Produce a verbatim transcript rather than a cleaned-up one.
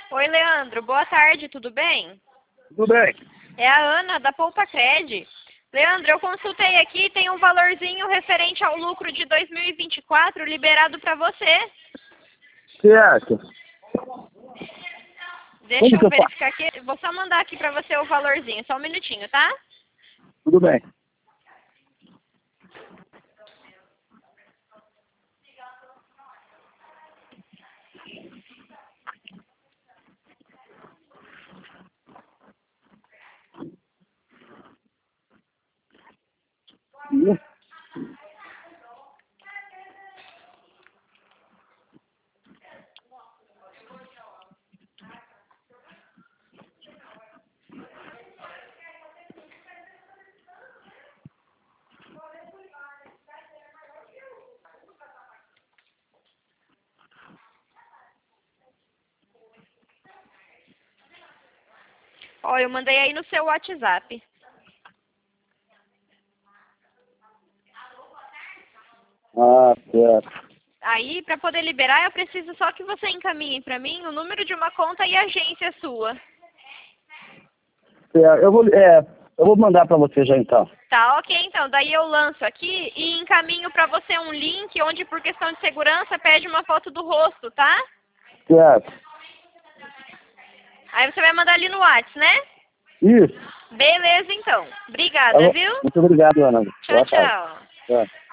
Oi, Leandro. Boa tarde, tudo bem? Tudo bem. É a Ana, da Poupa Cred. Leandro, eu consultei aqui, tem um valorzinho referente ao lucro de dois mil e vinte e quatro liberado para você. Certo. Deixa Como que eu eu faço? verificar aqui. Vou só mandar aqui para você o valorzinho, só um minutinho, tá? Tudo bem. Ih, Ó, eu mandei aí no seu WhatsApp. Ah, certo. Aí, para poder liberar, eu preciso só que você encaminhe para mim o número de uma conta e agência sua. Certo. Eu vou, é, eu vou mandar para você já então. Tá, ok, então. Daí eu lanço aqui e encaminho para você um link onde, por questão de segurança, pede uma foto do rosto, tá? Certo. Aí você vai mandar ali no WhatsApp, né? Isso. Beleza, então. Tá Obrigada, bom. viu? Muito obrigado, Ana. Tchau, Boa tarde. tchau. Tchau.